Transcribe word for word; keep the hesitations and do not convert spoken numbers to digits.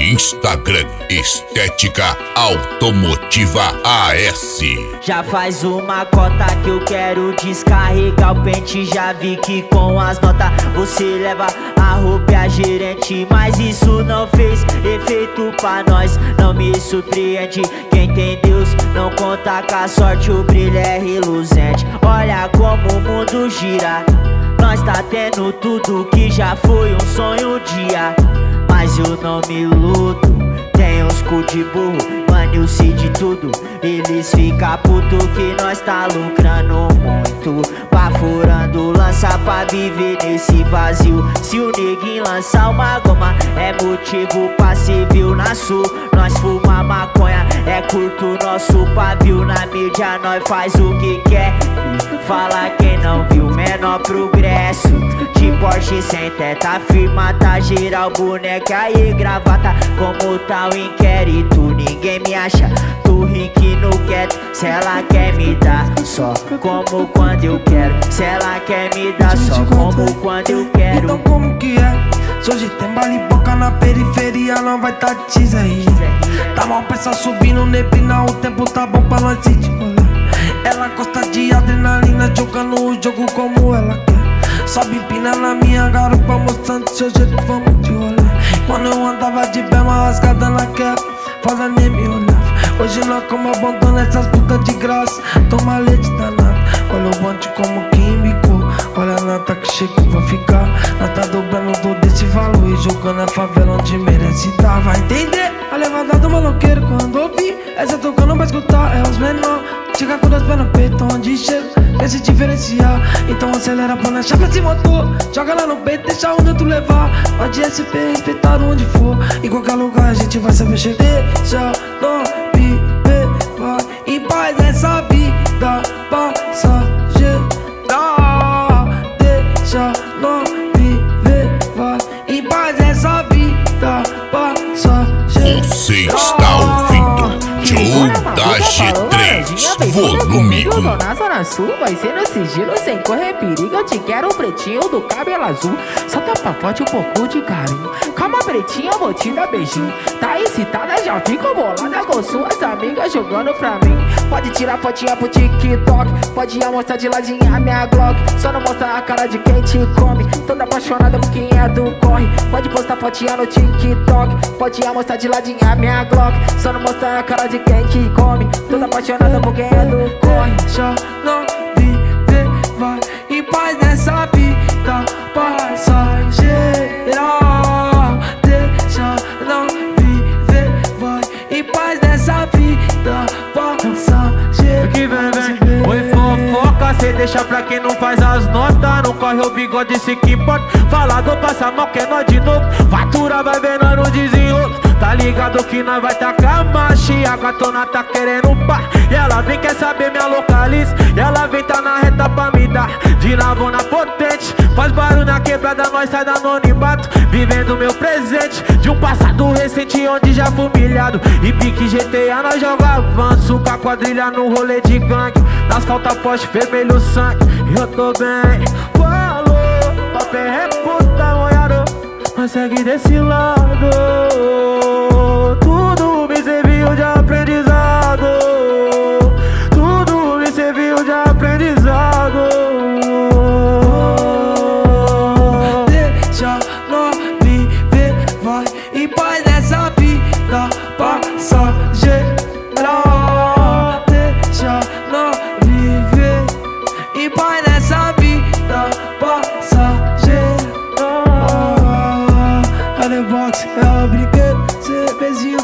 Instagram Estética Automotiva A S. Já faz uma cota que eu quero descarregar o pente. Já vi que com as notas você leva a roupa e a gerente, mas isso não fez efeito pra nós. Não me surpreende, quem tem Deus não conta com a sorte, o brilho é reluzente. Olha como o mundo gira, nós tá tendo tudo que já foi um sonho um dia. Mas eu não me iludo, tem uns cu de burro, mano, eu sei de tudo. Eles ficam puto que nós tá lucrando muito, baforando lança pra viver nesse vazio. Se o neguinho lançar uma goma é motivo pra ser viu na sul. Nós fuma maconha, é curto nosso pavio. Na mídia nós faz o que quer e fala quem não viu menor progresso. De Porsche sem teta, firma, tá geral, boneca e gravata. Como tá o inquérito, ninguém me acha. Tô rico no quieto, se ela quer me dar só como quando eu quero. Se ela quer me dar só como quando eu quero. Então como que é? Se hoje tem baile boca na periferia, não vai tá teaser aí. Tá mal peça subindo neblina, o tempo tá bom pra nós ir de rolê. Ela gosta de adrenalina, jogando o jogo como ela quer. Sobe empina na minha garupa, mostrando seu jeito, vamos de rolê. Quando eu andava de bema rasgada na cap, fala nem me olhava. Hoje nós como abandona essas putas de graça, toma leite danado. Olha o bonde como que embicou, olha a nota que chegou vai ficar. Nós tá dobrando todo esse valor e jogando a favela onde merece tá. Vai entender a levada do maloqueiro quando ouvir essa tocando pra escutar, é os menor. Chega com dois pés no peito, onde chega, quer se diferenciar. Então acelera pra na chave esse motor, joga lá no peito, deixa onde tu levar. Pode S P, respeitar onde for, em qualquer lugar a gente vai saber chegar. Deixa não viver, vai em paz essa vida passageira. Deixa não viver, vai em paz essa vida passageira. Você está ouvindo Joe da G três, volume um. Na Zona Sul vai ser no sigilo, sem correr perigo. Eu te quero o pretinho do cabelo azul. Só tá pra forte um pouco de carinho. Calma, pretinha, vou te dar beijinho. Tá excitada, já fico bolada com suas amigas jogando pra mim. Pode tirar fotinha pro TikTok, pode mostrar de ladinha a minha Glock. Só não mostra a cara de quem te come. Toda apaixonada por quem é do corre. Pode postar fotinha no TikTok, pode mostrar de ladinha a minha Glock. Só não mostra a cara de quem te come. Toda apaixonada por quem é do corre. Deixa não viver, vai em paz nessa vida passageira. Deixa não viver, vai em paz nessa vida passageira. Que vem, vem, oi fofoca, cê deixa pra quem não faz as notas. Não corre o bigode, se que importa. Falado passa mal que é nós de novo. Fatura vai ver nós no desenrolo. Tá ligado que nós vai tacar marcha. A gatona tá querendo pá. E ela vem, quer saber minha localiza. E ela vem, tá na reta pra me dar de navona potente. Faz barulho na quebrada, nós sai da anonimato. Vivendo meu presente de um passado recente onde já fui humilhado. E pique G T A nós joga avanço com a quadrilha no rolê de gangue. Nas falta poste vermelho sangue. Eu tô bem, falou. Papel é puta, molhado. Mas segue desse lado. Tudo me serviu de aprendizado. Tudo me serviu de aprendizado. Deixa nós viver, vai em paz nessa vida passageira. Deixa nós viver em paz nessa vida passageira. A The Box é o brinquedo, cê beijinho